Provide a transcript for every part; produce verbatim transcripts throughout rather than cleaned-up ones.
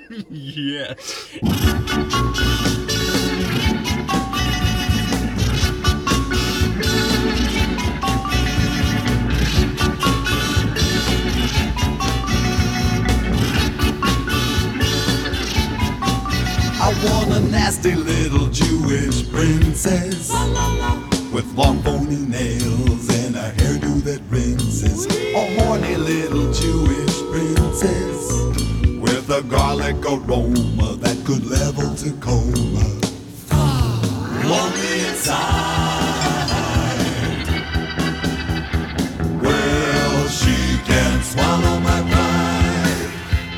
Yes. I want a nasty little Jewish princess with long bony nails and a hairdo that rinses. A horny little Jewish princess with a garlic aroma that could level Tacoma. Lonely inside. Well, she can swallow my pride.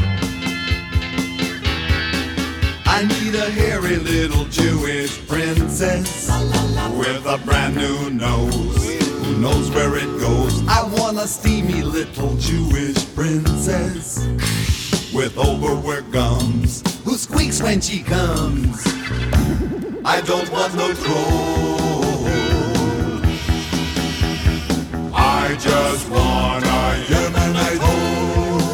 I need a hairy little Jewish princess with a brand new nose, who knows where it goes. I want a steamy little Jewish princess with overworked gums, who squeaks when she comes. I don't want no troll, I just want a Yemenite hoe.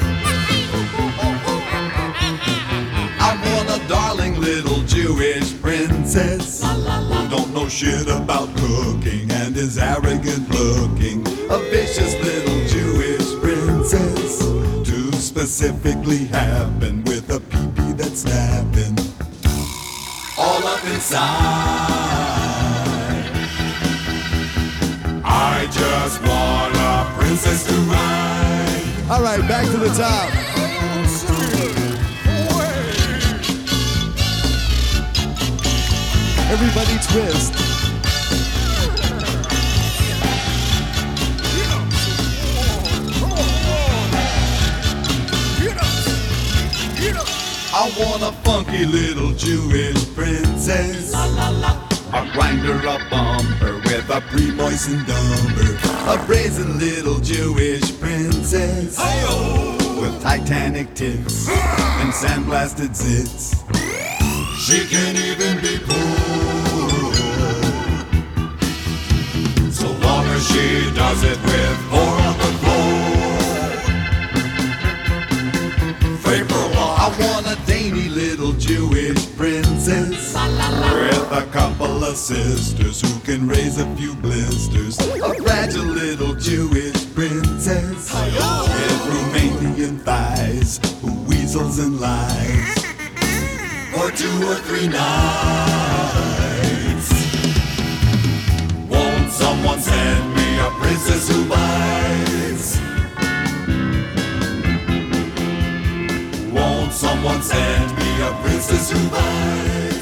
I want a darling little Jewish princess who don't know shit about cooking and is arrogant looking. A vicious little Jewish princess to specifically happen with a pee-pee that's snapping all up inside. I just want a princess to ride. All right, back to the top. Everybody twist. I want a funky little Jewish princess, a grinder, a bumper with a pre-moistened dumper. A brazen little Jewish princess with Titanic tits and sandblasted zits. She can even be poor, so long as she does it with four on the floor. I want a dainty little Jewish princess with a couple of sisters who can raise a few blisters. A fragile little Jewish princess with Romanian thighs who weasels and lies for two or three nights. Won't someone send me a princess who bites? Won't someone send me a princess who bites?